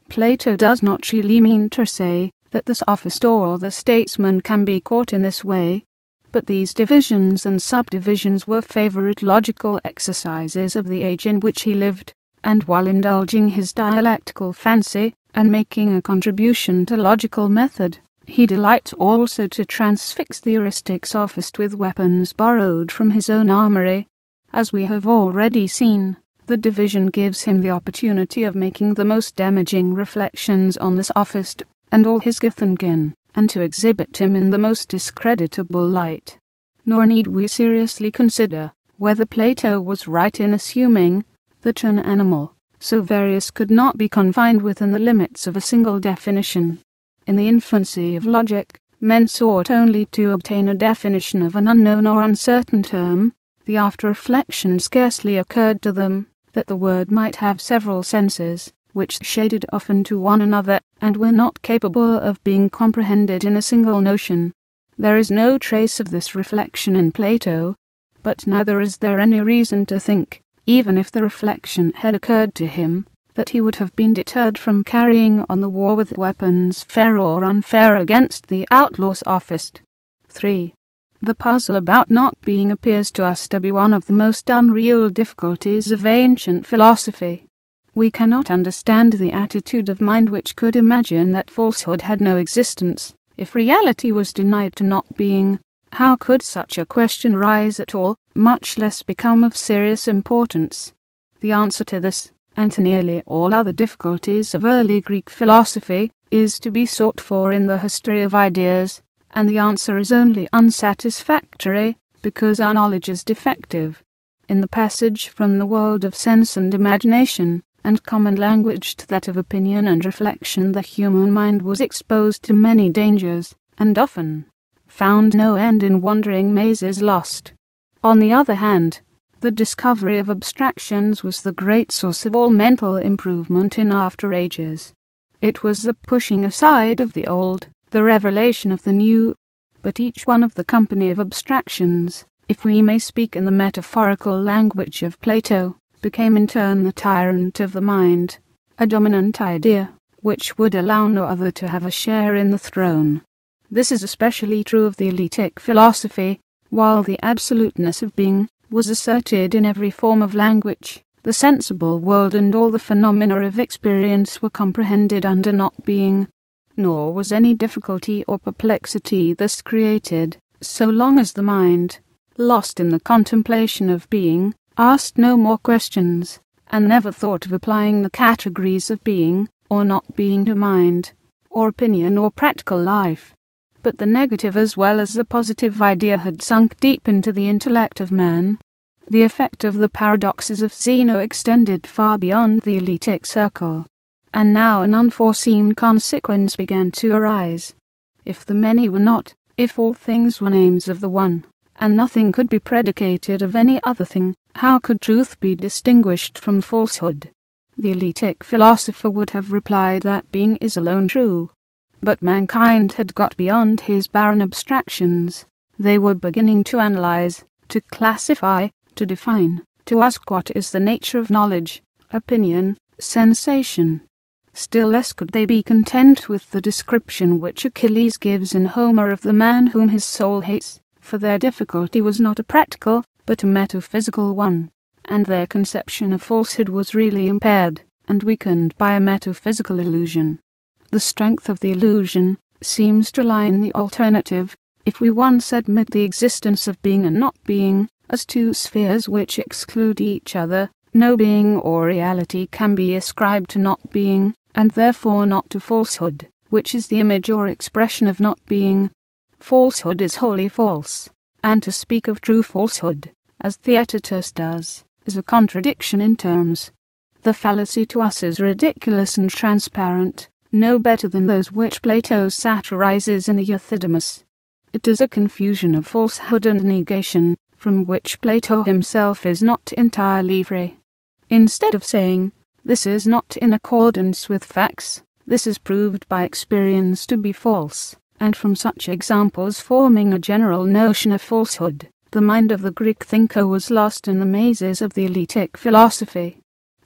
Plato does not really mean to say that the sophist or the statesman can be caught in this way, but these divisions and subdivisions were favourite logical exercises of the age in which he lived, and while indulging his dialectical fancy, and making a contribution to logical method, he delights also to transfix the heuristic sophist with weapons borrowed from his own armoury. As we have already seen, the division gives him the opportunity of making the most damaging reflections on the sophist and all his kith and kin, and to exhibit him in the most discreditable light. Nor need we seriously consider whether Plato was right in assuming that an animal so various could not be confined within the limits of a single definition. In the infancy of logic, men sought only to obtain a definition of an unknown or uncertain term. The after-reflection scarcely occurred to them that the word might have several senses, which shaded often to one another, and were not capable of being comprehended in a single notion. There is no trace of this reflection in Plato, but neither is there any reason to think, even if the reflection had occurred to him, that he would have been deterred from carrying on the war with weapons fair or unfair against the outlaw sophist. 3. The puzzle about not being appears to us to be one of the most unreal difficulties of ancient philosophy. We cannot understand the attitude of mind which could imagine that falsehood had no existence, if reality was denied to not being. How could such a question rise at all, much less become of serious importance? The answer to this, and to nearly all other difficulties of early Greek philosophy, is to be sought for in the history of ideas, and the answer is only unsatisfactory, because our knowledge is defective. In the passage from the world of sense and imagination, and common language to that of opinion and reflection, the human mind was exposed to many dangers, and often found no end in wandering mazes lost. On the other hand, the discovery of abstractions was the great source of all mental improvement in after ages. It was the pushing aside of the old, the revelation of the new, but each one of the company of abstractions, if we may speak in the metaphorical language of Plato, became in turn the tyrant of the mind, a dominant idea, which would allow no other to have a share in the throne. This is especially true of the Eleatic philosophy. While the absoluteness of being was asserted in every form of language, the sensible world and all the phenomena of experience were comprehended under not being. Nor was any difficulty or perplexity thus created, so long as the mind, lost in the contemplation of being, asked no more questions, and never thought of applying the categories of being or not being to mind, or opinion or practical life. But the negative as well as the positive idea had sunk deep into the intellect of man. The effect of the paradoxes of Zeno extended far beyond the Eleatic circle, and now an unforeseen consequence began to arise. If the many were not, if all things were names of the one, and nothing could be predicated of any other thing, how could truth be distinguished from falsehood? The Eleatic philosopher would have replied that being is alone true. But mankind had got beyond his barren abstractions. They were beginning to analyze, to classify, to define, to ask what is the nature of knowledge, opinion, sensation. Still less could they be content with the description which Achilles gives in Homer of the man whom his soul hates, for their difficulty was not a practical, but a metaphysical one, and their conception of falsehood was really impaired and weakened by a metaphysical illusion. The strength of the illusion seems to lie in the alternative. If we once admit the existence of being and not being as two spheres which exclude each other, no being or reality can be ascribed to not being, and therefore not to falsehood, which is the image or expression of not being. Falsehood is wholly false, and to speak of true falsehood, as Theaetetus does, is a contradiction in terms. The fallacy to us is ridiculous and transparent, no better than those which Plato satirizes in the Euthydemus. It is a confusion of falsehood and negation, from which Plato himself is not entirely free. Instead of saying, "This is not in accordance with facts, this is proved by experience to be false," and from such examples forming a general notion of falsehood, the mind of the Greek thinker was lost in the mazes of the Eleatic philosophy.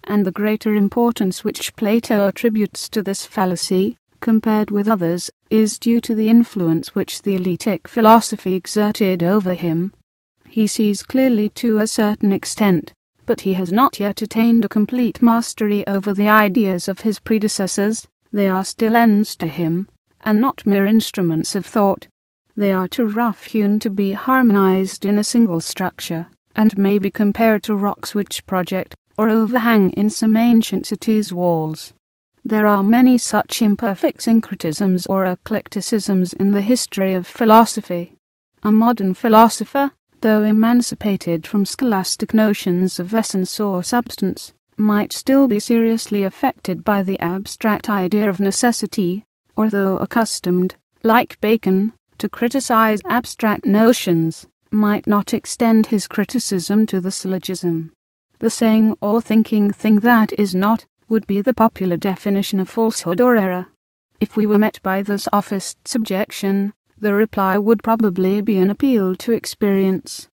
and the greater importance which Plato attributes to this fallacy, compared with others, is due to the influence which the Eleatic philosophy exerted over him. He sees clearly to a certain extent, but he has not yet attained a complete mastery over the ideas of his predecessors. They are still ends to him, and not mere instruments of thought. They are too rough-hewn to be harmonized in a single structure, and may be compared to rocks which project or overhang in some ancient city's walls. There are many such imperfect syncretisms or eclecticisms in the history of philosophy. A modern philosopher, though emancipated from scholastic notions of essence or substance, might still be seriously affected by the abstract idea of necessity, or though accustomed, like Bacon, to criticize abstract notions, might not extend his criticism to the syllogism. The saying or thinking thing that is not, would be the popular definition of falsehood or error. If we were met by the sophist's objection, the reply would probably be an appeal to experience.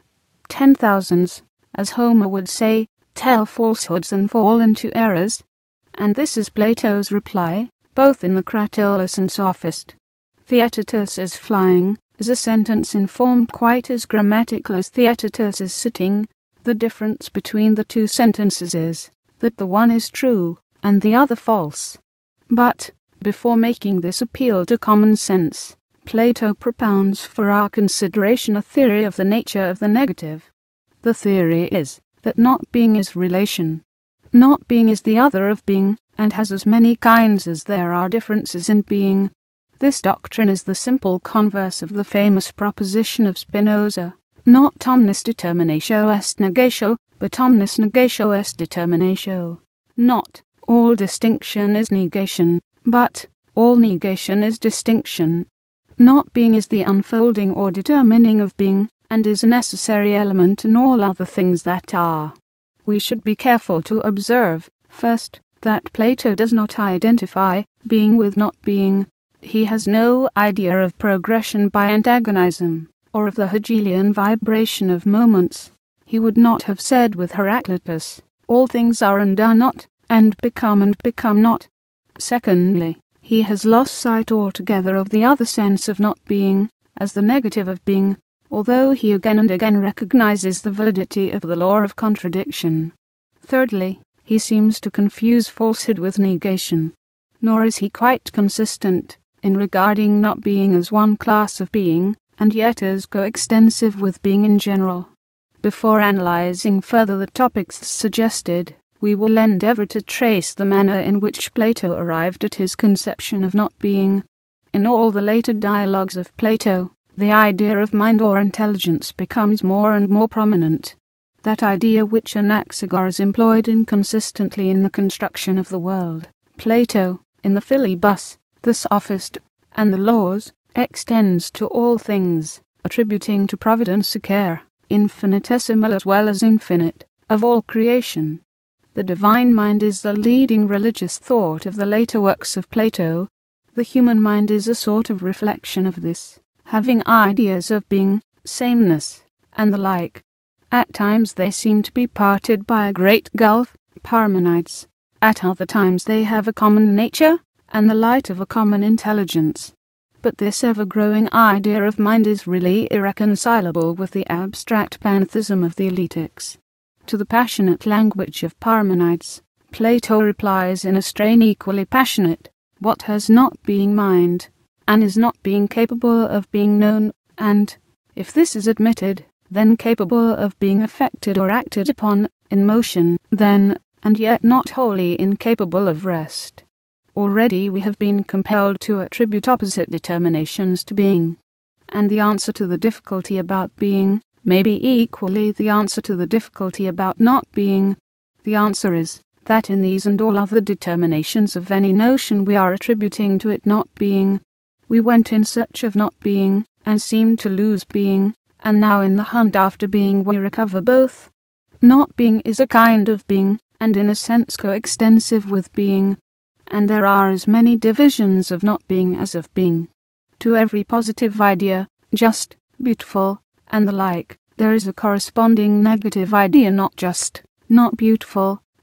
10,000s, as Homer would say, tell falsehoods and fall into errors. And this is Plato's reply, both in the Cratylus and Sophist. Theaetetus is flying, is a sentence informed quite as grammatical as Theaetetus is sitting. The difference between the two sentences is that the one is true and the other false. But, before making this appeal to common sense, Plato propounds for our consideration a theory of the nature of the negative. The theory is that not being is relation. Not being is the other of being, and has as many kinds as there are differences in being. This doctrine is the simple converse of the famous proposition of Spinoza, not omnis determinatio est negatio, but omnis negatio est determinatio. Not all distinction is negation, but all negation is distinction. Not being is the unfolding or determining of being, and is a necessary element in all other things that are. We should be careful to observe, first, that Plato does not identify being with not being. He has no idea of progression by antagonism, or of the Hegelian vibration of moments. He would not have said with Heraclitus, all things are and are not, and become not. Secondly, he has lost sight altogether of the other sense of not being, as the negative of being, although he again and again recognizes the validity of the law of contradiction. Thirdly, he seems to confuse falsehood with negation. Nor is he quite consistent in regarding not being as one class of being, and yet as coextensive with being in general. Before analyzing further the topics suggested, we will endeavor to trace the manner in which Plato arrived at his conception of not being. In all the later dialogues of Plato, the idea of mind or intelligence becomes more and more prominent. That idea which Anaxagoras employed inconsistently in the construction of the world, Plato, in the Philebus, the Sophist, and the Laws, extends to all things, attributing to Providence a care, infinitesimal as well as infinite, of all creation. The divine mind is the leading religious thought of the later works of Plato. The human mind is a sort of reflection of this, having ideas of being, sameness, and the like. At times they seem to be parted by a great gulf, Parmenides. At other times they have a common nature, and the light of a common intelligence. But this ever-growing idea of mind is really irreconcilable with the abstract pantheism of the Eletics. To the passionate language of Parmenides, Plato replies in a strain equally passionate, what has not being mind, and is not being capable of being known, and, if this is admitted, then capable of being affected or acted upon, in motion, then, and yet not wholly incapable of rest. Already we have been compelled to attribute opposite determinations to being, and the answer to the difficulty about being may be equally the answer to the difficulty about not being. The answer is that in these and all other determinations of any notion we are attributing to it not being. We went in search of not being, and seemed to lose being, and now in the hunt after being we recover both. Not being is a kind of being, and in a sense coextensive with being. And there are as many divisions of not being as of being. To every positive idea, just, beautiful, and the like, there is a corresponding negative idea not just, not beautiful,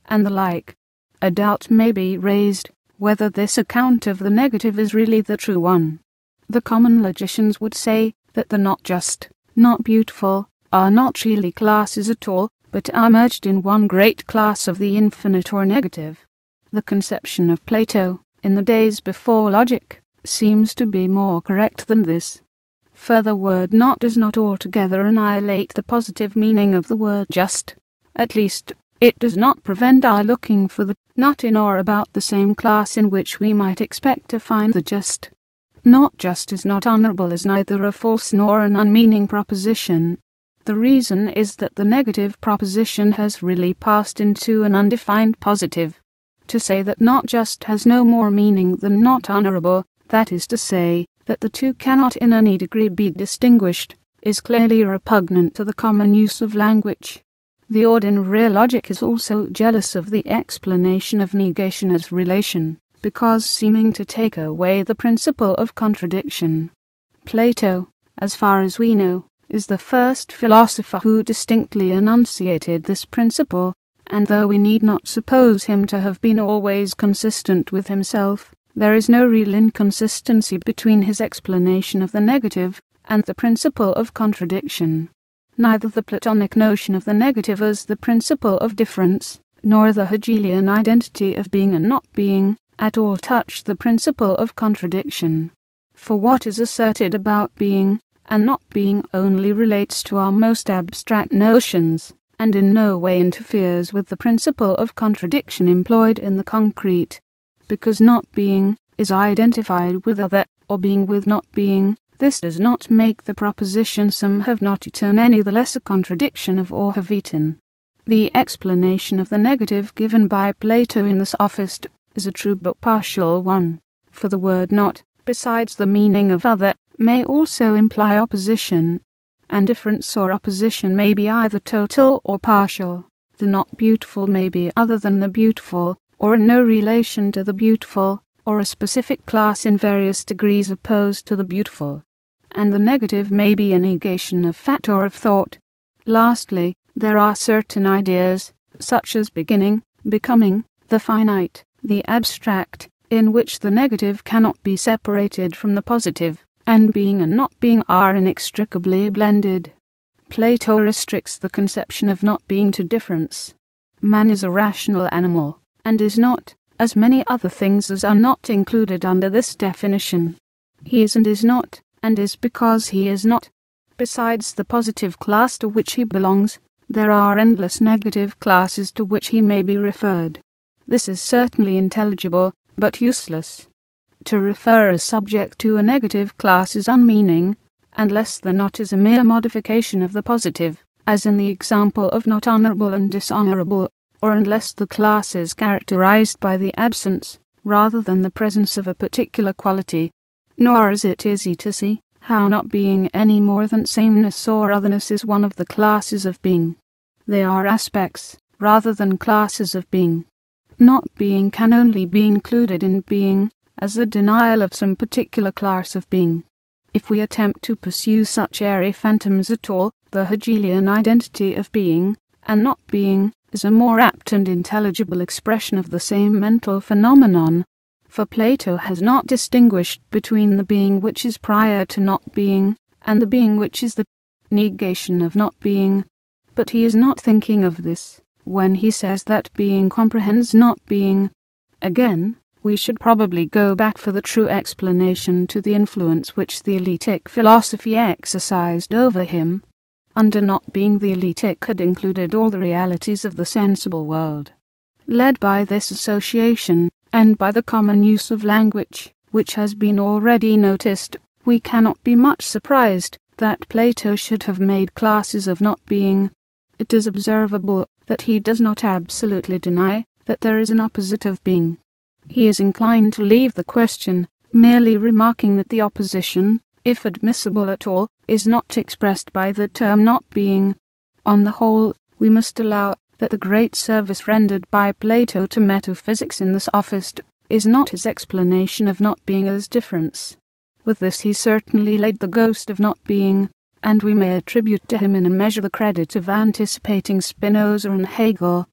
and the like. A doubt may be raised whether this account of the negative is really the true one. The common logicians would say that the not just, not beautiful, are not really classes at all, but are merged in one great class of the infinite or negative. The conception of Plato, in the days before logic, seems to be more correct than this. Further, word not does not altogether annihilate the positive meaning of the word just. At least, it does not prevent our looking for the not in or about the same class in which we might expect to find the just. Not just is not honourable is neither a false nor an unmeaning proposition. The reason is that the negative proposition has really passed into an undefined positive. To say that not just has no more meaning than not honourable, that is to say, that the two cannot in any degree be distinguished, is clearly repugnant to the common use of language. The ordinary logic is also jealous of the explanation of negation as relation, because seeming to take away the principle of contradiction. Plato, as far as we know, is the first philosopher who distinctly enunciated this principle, and though we need not suppose him to have been always consistent with himself, there is no real inconsistency between his explanation of the negative and the principle of contradiction. Neither the Platonic notion of the negative as the principle of difference, nor the Hegelian identity of being and not being, at all touch the principle of contradiction. For what is asserted about being and not being only relates to our most abstract notions, and in no way interferes with the principle of contradiction employed in the concrete. Because not being is identified with other, or being with not being, this does not make the proposition some have not eaten any the less a contradiction of or have eaten. The explanation of the negative given by Plato in the Sophist is a true but partial one, for the word not, besides the meaning of other, may also imply opposition, and difference or opposition may be either total or partial. The not beautiful may be other than the beautiful, or in no relation to the beautiful, or a specific class in various degrees opposed to the beautiful. And the negative may be a negation of fact or of thought. Lastly, there are certain ideas, such as beginning, becoming, the finite, the abstract, in which the negative cannot be separated from the positive, and being and not being are inextricably blended. Plato restricts the conception of not being to difference. Man is a rational animal, and is not, as many other things as are not included under this definition. He is and is not, and is because he is not. Besides the positive class to which he belongs, there are endless negative classes to which he may be referred. This is certainly intelligible, but useless. To refer a subject to a negative class is unmeaning, unless the not is a mere modification of the positive, as in the example of not honourable and dishonourable, or unless the class is characterized by the absence, rather than the presence of a particular quality. Nor is it easy to see how not being any more than sameness or otherness is one of the classes of being. They are aspects, rather than classes of being. Not being can only be included in being, as the denial of some particular class of being. If we attempt to pursue such airy phantoms at all, the Hegelian identity of being, and not being, is a more apt and intelligible expression of the same mental phenomenon. For Plato has not distinguished between the being which is prior to not being, and the being which is the negation of not being. But he is not thinking of this when he says that being comprehends not being. Again, we should probably go back for the true explanation to the influence which the Eleatic philosophy exercised over him. Under not being, the Eleatic had included all the realities of the sensible world. Led by this association, and by the common use of language, which has been already noticed, we cannot be much surprised that Plato should have made classes of not being. It is observable that he does not absolutely deny that there is an opposite of being. He is inclined to leave the question, merely remarking that the opposition, if admissible at all, is not expressed by the term not being. On the whole, we must allow that the great service rendered by Plato to metaphysics in the Sophist is not his explanation of not being as difference. With this he certainly laid the ghost of not being, and we may attribute to him in a measure the credit of anticipating Spinoza and Hegel.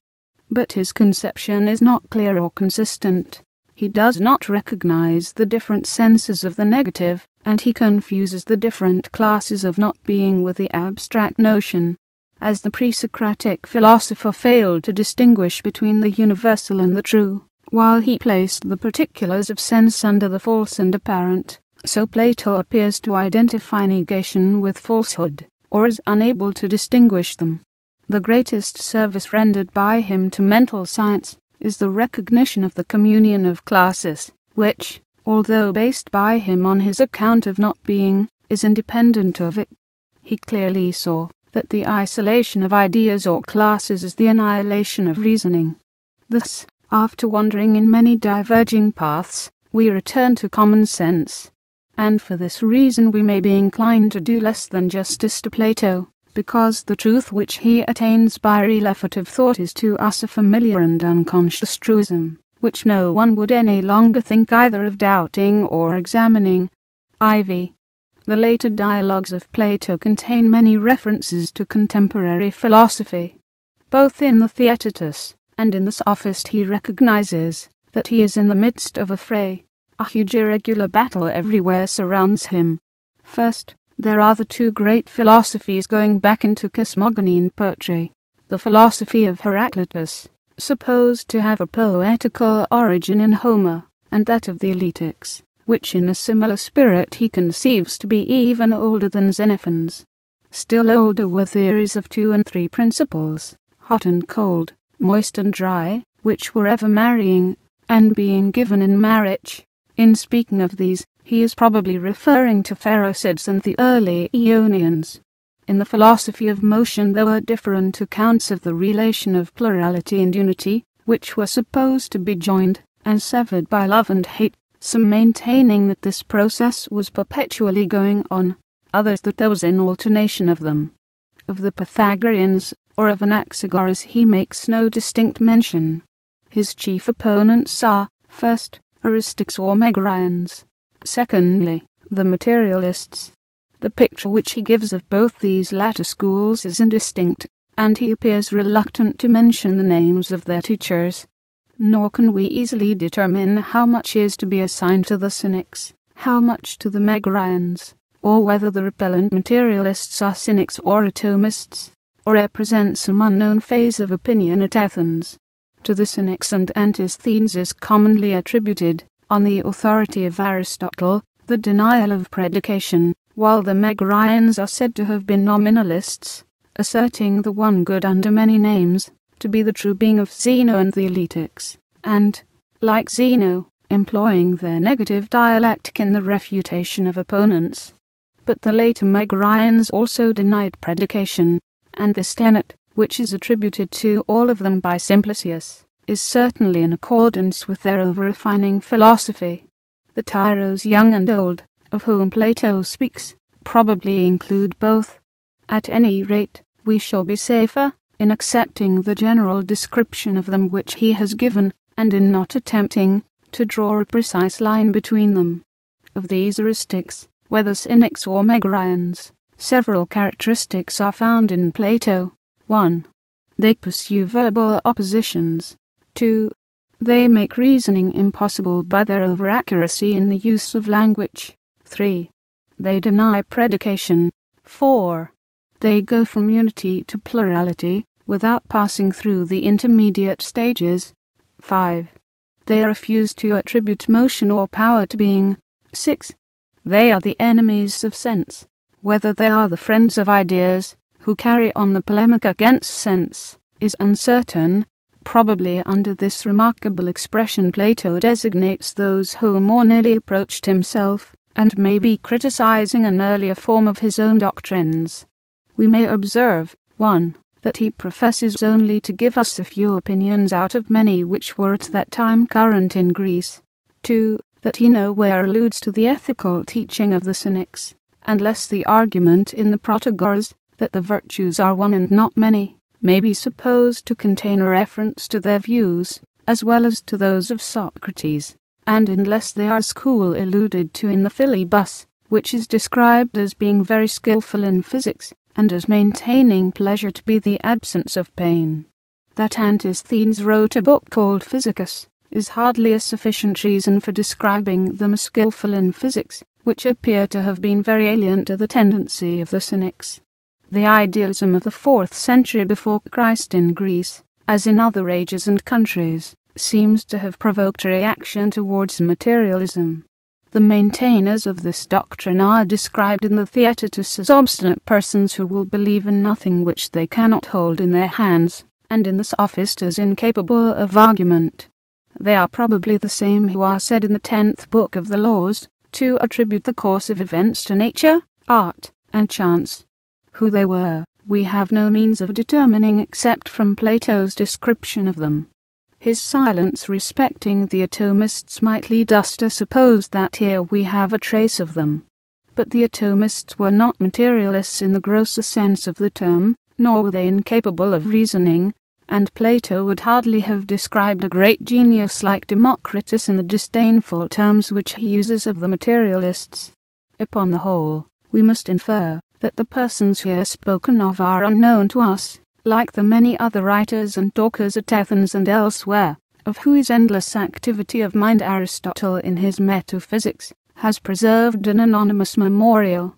but his conception is not clear or consistent. He does not recognize the different senses of the negative, and he confuses the different classes of not being with the abstract notion. As the pre-Socratic philosopher failed to distinguish between the universal and the true, while he placed the particulars of sense under the false and apparent, so Plato appears to identify negation with falsehood, or is unable to distinguish them. The greatest service rendered by him to mental science is the recognition of the communion of classes, which, although based by him on his account of not being, is independent of it. He clearly saw that the isolation of ideas or classes is the annihilation of reasoning. Thus, after wandering in many diverging paths, we return to common sense. And for this reason we may be inclined to do less than justice to Plato, because the truth which he attains by real effort of thought is to us a familiar and unconscious truism, which no one would any longer think either of doubting or examining. IV. The later dialogues of Plato contain many references to contemporary philosophy. Both in the Theaetetus and in the Sophist he recognizes that he is in the midst of a fray. A huge irregular battle everywhere surrounds him. First, there are the two great philosophies going back into cosmogony and poetry. The philosophy of Heraclitus, supposed to have a poetical origin in Homer, and that of the Eleatics, which in a similar spirit he conceives to be even older than Xenophon's. Still older were theories of 2 and 3 principles, hot and cold, moist and dry, which were ever marrying, and being given in marriage. In speaking of these, he is probably referring to Phaeacids and the early Aeonians. In the philosophy of motion there were different accounts of the relation of plurality and unity, which were supposed to be joined and severed by love and hate, some maintaining that this process was perpetually going on, others that there was an alternation of them. Of the Pythagoreans, or of Anaxagoras, he makes no distinct mention. His chief opponents are, first, Aristics or Megarians, secondly, the materialists. The picture which he gives of both these latter schools is indistinct, and he appears reluctant to mention the names of their teachers. Nor can we easily determine how much is to be assigned to the Cynics, how much to the Megarians, or whether the repellent materialists are Cynics or Atomists, or represent some unknown phase of opinion at Athens. To the Cynics and Antisthenes is commonly attributed, on the authority of Aristotle, the denial of predication, while the Megarians are said to have been nominalists, asserting the one good under many names, to be the true being of Zeno and the Eleatics, and, like Zeno, employing their negative dialectic in the refutation of opponents. But the later Megarians also denied predication, and this tenet, which is attributed to all of them by Simplicius, is certainly in accordance with their over-refining philosophy. The tyros young and old, of whom Plato speaks, probably include both. At any rate, we shall be safer in accepting the general description of them which he has given, and in not attempting to draw a precise line between them. Of these Aristics, whether Cynics or Megarians, several characteristics are found in Plato. 1. They pursue verbal oppositions. 2. They make reasoning impossible by their over-accuracy in the use of language. 3. They deny predication. 4. They go from unity to plurality, without passing through the intermediate stages. 5. They refuse to attribute motion or power to being. 6. They are the enemies of sense, whether they are the friends of ideas, who carry on the polemic against sense, is uncertain. Probably under this remarkable expression Plato designates those who more nearly approached himself, and may be criticizing an earlier form of his own doctrines. We may observe, 1. That he professes only to give us a few opinions out of many which were at that time current in Greece. 2. That he nowhere alludes to the ethical teaching of the Cynics, unless the argument in the Protagoras, that the virtues are one and not many, may be supposed to contain a reference to their views, as well as to those of Socrates, and unless they are school alluded to in the Philebus, which is described as being very skillful in physics, and as maintaining pleasure to be the absence of pain. that Antisthenes wrote a book called Physicus is hardly a sufficient reason for describing them as skillful in physics, which appear to have been very alien to the tendency of the Cynics. The idealism of the 4th century before Christ in Greece, as in other ages and countries, seems to have provoked a reaction towards materialism. The maintainers of this doctrine are described in the Theaetetus as obstinate persons who will believe in nothing which they cannot hold in their hands, and in the Sophist as incapable of argument. They are probably the same who are said in the 10th book of the Laws to attribute the course of events to nature, art, and chance. Who they were, we have no means of determining except from Plato's description of them. His silence respecting the atomists might lead us to suppose that here we have a trace of them. But the atomists were not materialists in the grosser sense of the term, nor were they incapable of reasoning, and Plato would hardly have described a great genius like Democritus in the disdainful terms which he uses of the materialists. Upon the whole, we must infer that the persons here spoken of are unknown to us, like the many other writers and talkers at Athens and elsewhere, of whose endless activity of mind Aristotle in his Metaphysics has preserved an anonymous memorial.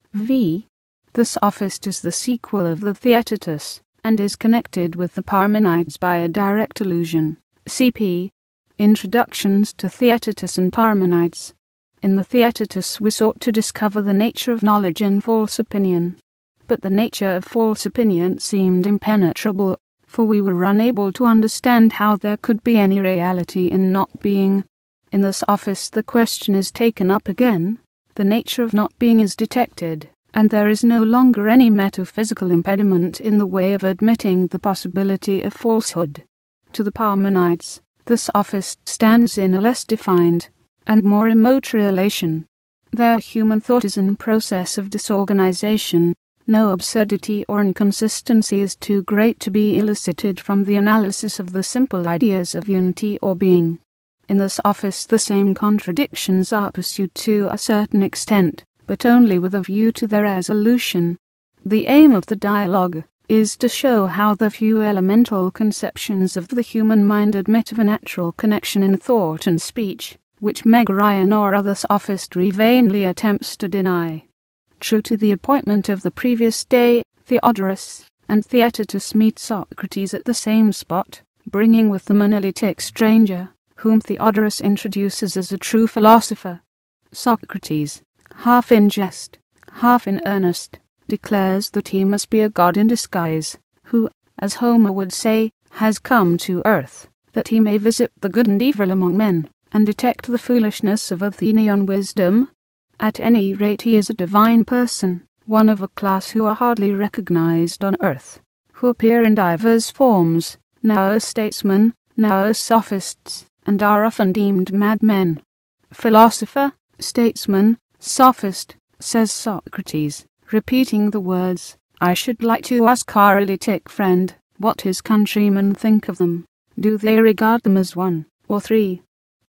V. The Sophist is the sequel of the Theaetetus, and is connected with the Parmenides by a direct allusion. Cp. Introductions to Theaetetus and Parmenides. In the Theaetetus we sought to discover the nature of knowledge in false opinion. But the nature of false opinion seemed impenetrable, for we were unable to understand how there could be any reality in not being. In the Sophist the question is taken up again, the nature of not being is detected, and there is no longer any metaphysical impediment in the way of admitting the possibility of falsehood. To the Parmenides, the Sophist stands in a less defined and more remote relation. Their human thought is in process of disorganization. No absurdity or inconsistency is too great to be elicited from the analysis of the simple ideas of unity or being. In the Sophist the same contradictions are pursued to a certain extent, but only with a view to their resolution. The aim of the dialogue is to show how the few elemental conceptions of the human mind admit of a natural connection in thought and speech, which Megarion or other sophistry vainly attempts to deny. True to the appointment of the previous day, Theodorus and Theaetetus meet Socrates at the same spot, bringing with them an Eleatic stranger, whom Theodorus introduces as a true philosopher. Socrates, half in jest, half in earnest, declares that he must be a god in disguise, who, as Homer would say, has come to earth, that he may visit the good and evil among men, and detect the foolishness of Athenian wisdom. At any rate he is a divine person, one of a class who are hardly recognized on earth, who appear in divers forms, now as statesmen, now as sophists, and are often deemed madmen. Philosopher, statesman, sophist, says Socrates, repeating the words, I should like to ask our Eleatic friend what his countrymen think of them. Do they regard them as one, or three,